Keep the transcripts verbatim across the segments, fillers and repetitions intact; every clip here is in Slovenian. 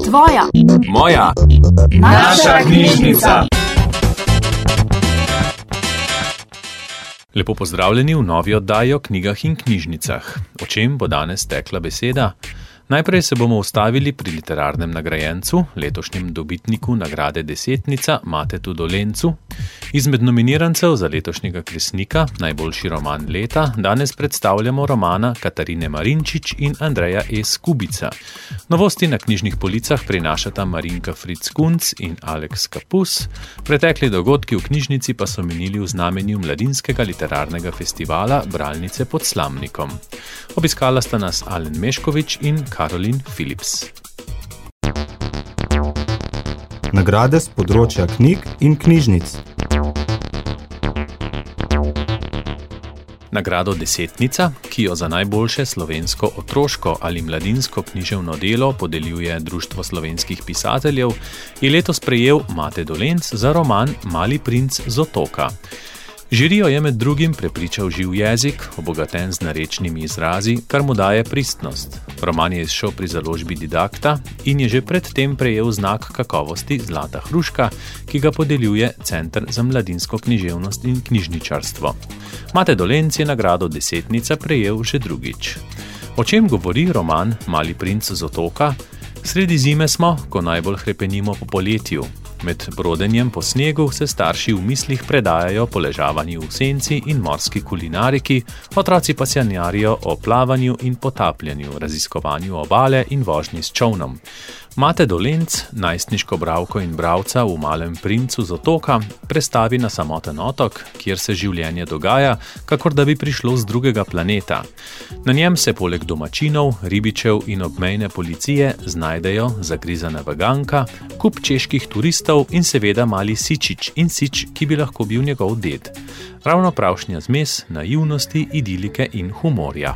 Tvoja. Moja. Naša knjižnica. Lepo pozdravljeni v novi oddaji o knjigah in knjižnicah. O čem bo danes tekla beseda? Najprej se bomo ustavili pri literarnem nagrajencu, letošnjem dobitniku nagrade Desetnica, Matetu Dolencu. Izmed nominirancev za letošnjega Kresnika, najboljši roman leta, danes predstavljamo romana Katarine Marinčič in Andreja E. Skubica. Novosti na knjižnih policah prinašata Marinka Fritz-Kunc in Aleks Kapus. Pretekli dogodki v knjižnici pa so minili v znamenju Mladinskega literarnega festivala Bralnice pod Slamnikom. Obiskala sta nas Alen Meškovič in Karolin Philips. Nagrade z področja knjig in knjižnic. Nagrado Desetnica, ki jo za najboljše slovensko otroško ali mladinsko književno delo podeljuje Društvo slovenskih pisateljev, je letos prejel Mate Dolenc za roman Mali princ z otoka. Žirijo je med drugim prepričal živ jezik, obogaten z narečnimi izrazi, kar mu daje pristnost. Roman je izšel pri založbi Didakta in je že predtem prejel znak kakovosti Zlata hruška, ki ga podeljuje Center za mladinsko književnost in knjižničarstvo. Mate Dolenc je nagrado Desetnica prejel že drugič. O čem govori roman Mali princ z otoka? Sredi zime smo, ko najbolj hrepenimo po poletju. Med brodenjem po snegu se starši v mislih predajajo poležavanju v senci in morski kulinariki, otroci pa sanjarijo o plavanju in potapljanju, raziskovanju obale in vožnji s čolnom. Mate Dolenc, najstniško bralko in bralca v Malem princu z otoka, prestavi na samoten otok, kjer se življenje dogaja, kakor da bi prišlo z drugega planeta. Na njem se poleg domačinov, ribičev in obmejne policije znajdejo zagrizana vaganka, kup čeških turistov in seveda mali Sičič in Sič, ki bi lahko bil njegov ded. Ravno pravšnja zmes naivnosti, idilike in humorja.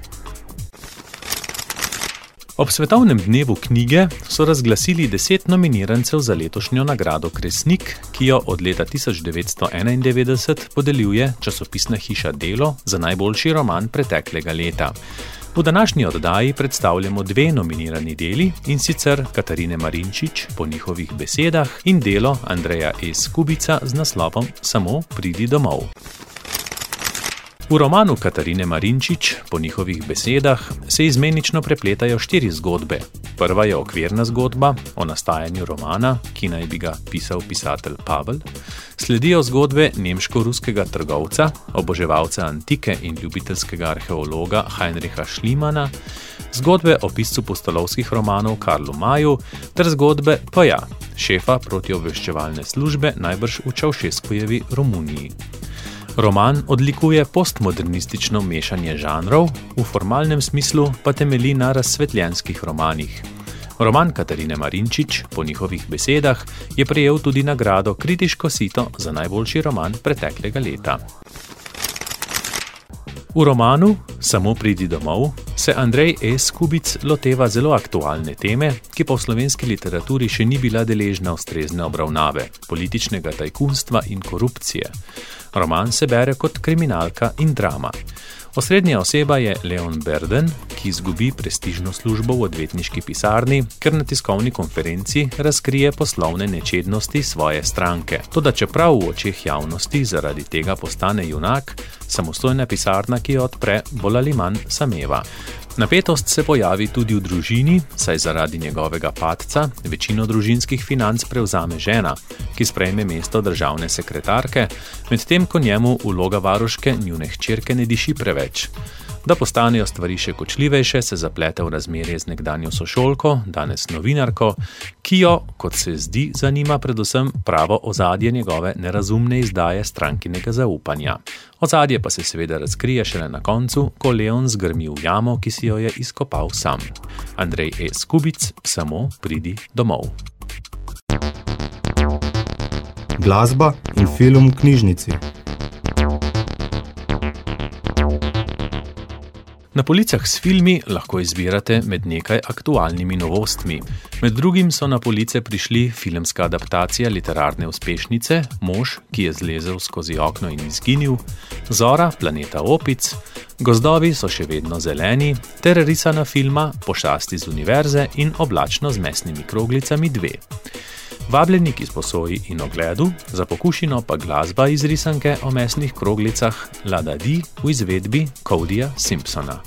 Ob svetovnem dnevu knjige so razglasili deset nominirancev za letošnjo nagrado Kresnik, ki jo od leta tisoč devetsto enaindevetdeset podeljuje časopisna hiša Delo za najboljši roman preteklega leta. V današnji oddaji predstavljamo dve nominirani deli, in sicer Katarine Marinčič po njihovih besedah in delo Andreja E. Skubica z naslovom Samo pridi domov. V romanu Katarine Marinčič, po njihovih besedah, se izmenično prepletajo štiri zgodbe. Prva je okvirna zgodba o nastajanju romana, ki naj bi ga pisal pisatelj Pavel. Sledijo zgodbe nemško-ruskega trgovca, oboževalca antike in ljubiteljskega arheologa Heinricha Schliemana, zgodbe o piscu pustolovskih romanov Karlu Maju ter zgodbe P J, šefa protiobveščevalne službe najbrž v Čaušeskujevi Romuniji. Roman odlikuje postmodernistično mešanje žanrov, v formalnem smislu pa temelji na razsvetljenskih romanih. Roman Katarine Marinčič, po njihovih besedah, je prejel tudi nagrado Kritiško sito za najboljši roman preteklega leta. V romanu Samo pridi domov se Andrej E. Skubic loteva zelo aktualne teme, ki pa v slovenski literaturi še ni bila deležna ustrezne obravnave, političnega tajkunstva in korupcije. Roman se bere kot kriminalka in drama. Osrednja oseba je Leon Berden, ki izgubi prestižno službo v odvetniški pisarni, ker na tiskovni konferenci razkrije poslovne nečednosti svoje stranke. Toda čeprav v očeh javnosti zaradi tega postane junak, samostojna pisarna, ki jo odpre, bolj ali manj sameva. Napetost se pojavi tudi v družini, saj zaradi njegovega padca večino družinskih financ prevzame žena, ki sprejme mesto državne sekretarke, medtem ko njemu vloga varuške njune hčerke ne diši preveč. Da postanejo stvari še kočljivejše, se zaplete v razmerje z nekdanjo sošolko, danes novinarko, ki jo, kot se zdi, zanima predvsem pravo ozadje njegove nerazumne izdaje strankinega zaupanja. Ozadje pa se seveda razkrije šele na koncu, ko Leon zgrmi v jamo, ki si jo je izkopal sam. Andrej E. Skubic, Samo pridi domov. Glasba in film v knjižnici. Na policah s filmi lahko izbirate med nekaj aktualnimi novostmi. Med drugim so na police prišli filmska adaptacija literarne uspešnice Mož, ki je zlezel skozi okno in izginil, Zora planeta opic, Gozdovi so še vedno zeleni ter risana filma Pošasti z univerze in Oblačno z mesnimi kroglicami dve. Vabljeni k izposoji in ogledu, za pokušino pa glasba iz risanke o mesnih kroglicah La Da Di v izvedbi Codyja Simpsona.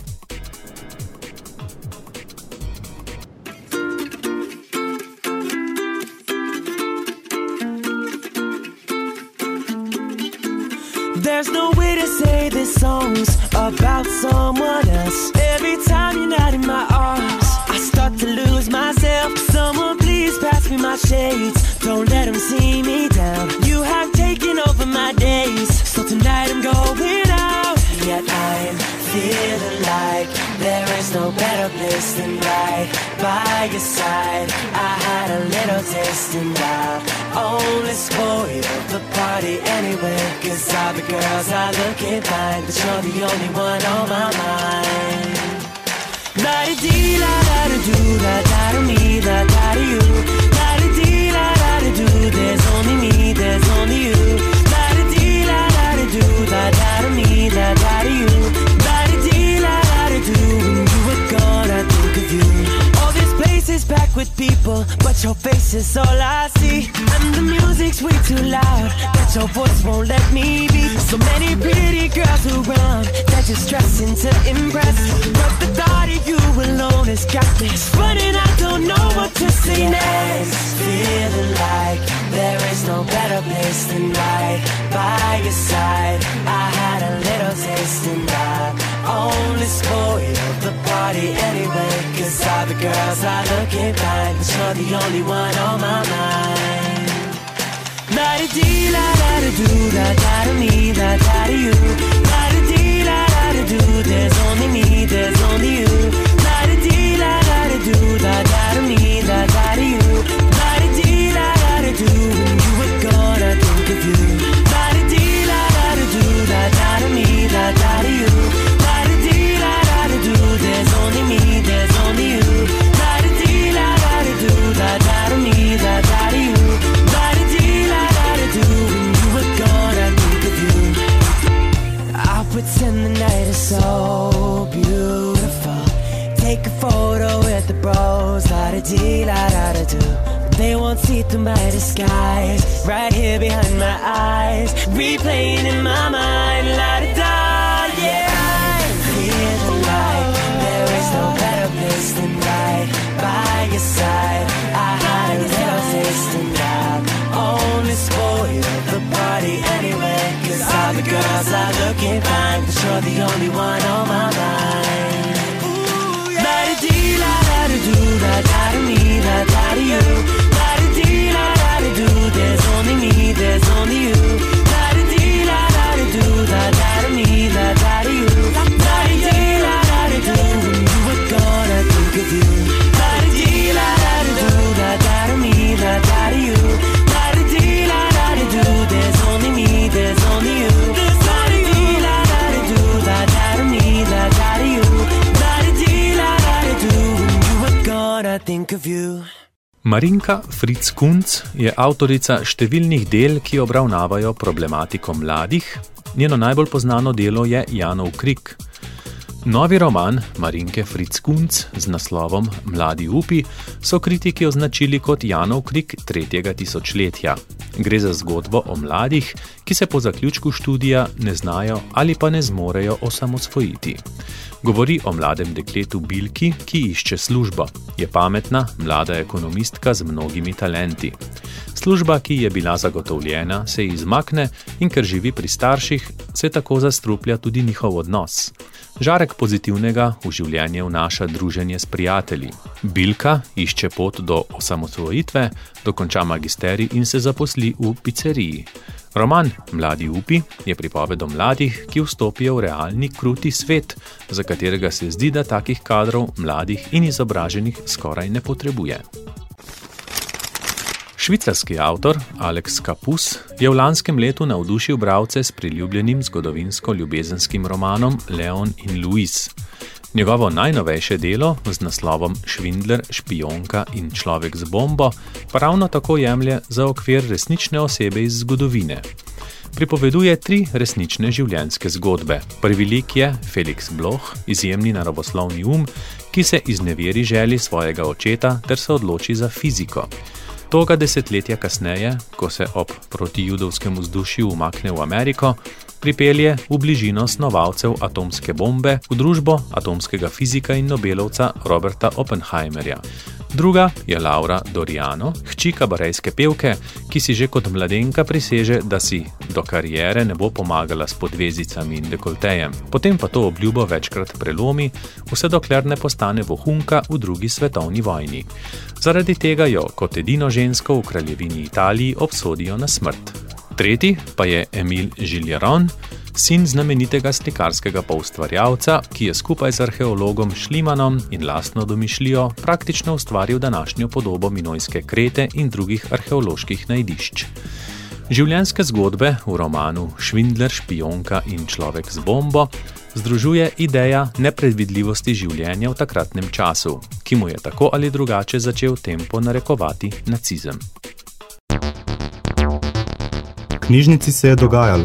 There's no way to say this song's about someone else. Every time you're not in my arms, I start to lose myself. Someone please pass me my shades, don't let them see me down. You have taken over my days, so tonight I'm going out. Yet I'm feeling like there is no better place than right by your side. I had a little taste and I'll only spoil the party anyway, cause all the girls are looking fine, but you're the only one on my mind. La-di-dee, la-da-da-doo, la-da-da-me, la-da-da-you. La-di-dee, la-da-da-doo, there's only me, there's only you. La-di-dee, la-da-da-doo, la-da-da-me, la-da-da-you. La-di-dee, la-da-da-doo, when you were gone I think of you. All this place is packed with people, but your face is all I see. And the music's way too loud, but your voice won't let me be. So many pretty girls around, they're just dressing to impress. But the thought of you alone has got me running, I don't know what to say next. Feeling like there is no better place than right by your side. I had a little taste and I only spoiled the party anyway, cause all the girls are looking fine, but you're the only one on my mind. La-di-dee, la-da-da-doo, la-da-da-me, la-da-da-you. La-di-dee, la-da-da-doo, there's only me, there's only you. La-di-dee, la-da-da-doo, la-da-da-me, la-da-da-you. La-di-dee, la-da-da-doo, when you were gone I think of you. La-di-dee, la-da-da-doo, la-da-da-me, la-da-da-you. La-di-dee, la-da-da-doo, there's only me, there's only you. La-di-dee, la-da-da-doo, la-da-da-me, la-da-da-you. La-di-dee, la-da-da-doo, when you were gone I think of you. I'll pretend the night is so beautiful. Take a photo with the bros, la-da-dee, la-da-da-doo. They won't see through my disguise, right here behind my eyes, replaying in my mind, la-da-da, yeah. I'm feeling like there is no better place than right by your side. I had a little taste and I'll only spoil the party anyway, cause all the girls are looking fine, but you're the only one on my mind. La-da-dee, la-da-da-doo, la-da-da-me, la-da-da-you. La-da-dee, la-da-da-doo, there's only me, there's only you. La-da-dee, la-da-da-doo, la-da-da-me, la-da-da-you. La-da-dee, la-da-da-doo, when you were gone I think of you. La-da-dee, la-da-da-doo, la-da-da-me, la-da-da-you. La-da-dee, la-da-da-doo, there's only me, there's only you. La-da-dee, la-da-da-doo, la-da-da-me, la-da-da-you. La-da-dee, la-da-da-doo, when you were gone I think of you. Marinka Fritz Kunc je avtorica številnih del, ki obravnavajo problematiko mladih. Njeno najbolj poznano delo je Janov krik. Novi roman Marinke Fritz Kunc z naslovom Mladi upi so kritiki označili kot Janov krik tretjega tisočletja. Gre za zgodbo o mladih, ki se po zaključku študija ne znajo ali pa ne zmorejo osamosvojiti. Govori o mladem dekletu Bilki, ki išče službo. Je pametna, mlada ekonomistka z mnogimi talenti. Služba, ki je bila zagotovljena, se ji izmakne in ker živi pri starših, se tako zastruplja tudi njihov odnos. Žarek pozitivnega v življenje vnaša druženje s prijatelji. Bilka išče pot do osamosvojitve, dokonča magisterij in se zaposli v pizzeriji. Roman Mladi upi je pripoved o mladih, ki vstopijo v realni kruti svet, za katerega se zdi, da takih kadrov, mladih in izobraženih skoraj ne potrebuje. Švicarski avtor Alex Kapus je v lanskem letu navdušil bralce s priljubljenim zgodovinsko-ljubezenskim romanom Leon in Louise. Njegovo najnovejše delo z naslovom Švindler, špijonka in človek z bombo pa ravno tako jemlje za okvir resnične osebe iz zgodovine. Pripoveduje tri resnične življenjske zgodbe. Prvi lik je Felix Bloch, izjemni naravoslovni um, ki se izneveri želji svojega očeta ter se odloči za fiziko. Toga desetletja kasneje, ko se ob protijudovskem vzdušju umakne v Ameriko, pripelje v bližino snovalcev atomske bombe v družbo atomskega fizika in nobelovca Roberta Oppenheimerja. Druga je Laura Doriano, hči kabarejske pevke, ki si že kot mladenka priseže, da si do kariere ne bo pomagala s podvezicami in dekoltejem. Potem pa to obljubo večkrat prelomi, vse dokler ne postane vohunka v drugi svetovni vojni. Zaradi tega jo kot edino žensko v kraljevini Italiji obsodijo na smrt. Tretji pa je Emile Gilleron, sin znamenitega slikarskega poustvarjalca, ki je skupaj z arheologom Šlimanom in lastno domišljijo praktično ustvaril današnjo podobo minojske Krete in drugih arheoloških najdišč. Življenjske zgodbe v romanu Švindler, špijonka in človek z bombo združuje ideja nepredvidljivosti življenja v takratnem času, ki mu je tako ali drugače začel tempo narekovati nacizem. V knjižnici se je dogajalo.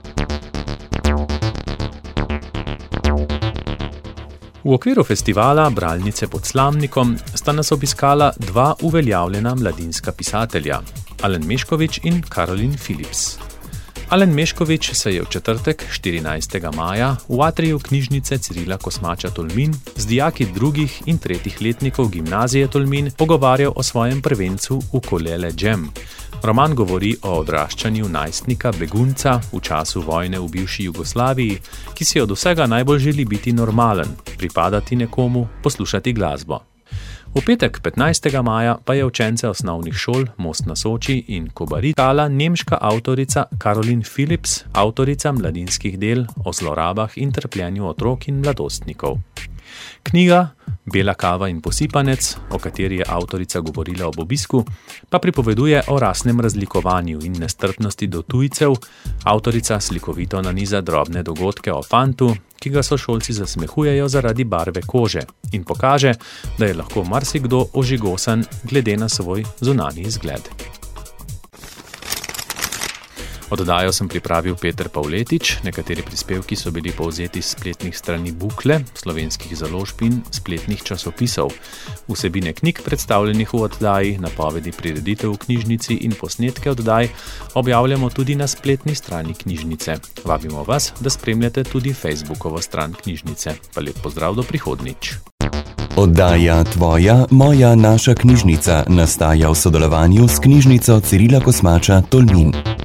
V okviru festivala Bralnice pod Slamnikom sta nas obiskala dva uveljavljena mladinska pisatelja, Alen Meškovič in Caroline Phillips. Alen Meškovič se je v četrtek, štirinajstega maja, v atriju knjižnice Cirila Kosmača Tolmin z dijaki drugih in tretjih letnikov gimnazije Tolmin pogovarjal o svojem prvencu Ukulele Jam. Roman govori o odraščanju najstnika begunca v času vojne v bivši Jugoslaviji, ki si od vsega najbolj želi biti normalen, pripadati nekomu, poslušati glasbo. V petek, petnajstega maja, pa je učence osnovnih šol Most na Soči in Kobaritala nemška avtorica Caroline Phillips, avtorica mladinskih del o zlorabah in trpljenju otrok in mladostnikov. Knjiga Bela kava in posipanec, o kateri je avtorica govorila ob obisku, pa pripoveduje o rasnem razlikovanju in nestrpnosti do tujcev. Avtorica slikovito naniza drobne dogodke o fantu, ki ga sošolci zasmehujejo zaradi barve kože in pokaže, da je lahko marsikdo ožigosan glede na svoj zunanji izgled. Oddajo sem pripravil Peter Pavletič, nekateri prispevki so bili povzeti s spletnih strani Bukle, slovenskih založb in spletnih časopisov. Vsebine knjig predstavljenih v oddaji, napovedi prireditev v knjižnici in posnetke oddaj objavljamo tudi na spletni strani knjižnice. Vabimo vas, da spremljate tudi Facebookovo stran knjižnice. Pa lep pozdrav do prihodnjič. Oddaja Tvoja, moja, naša knjižnica nastaja v sodelovanju s knjižnico Cirila Kosmača Tolmin.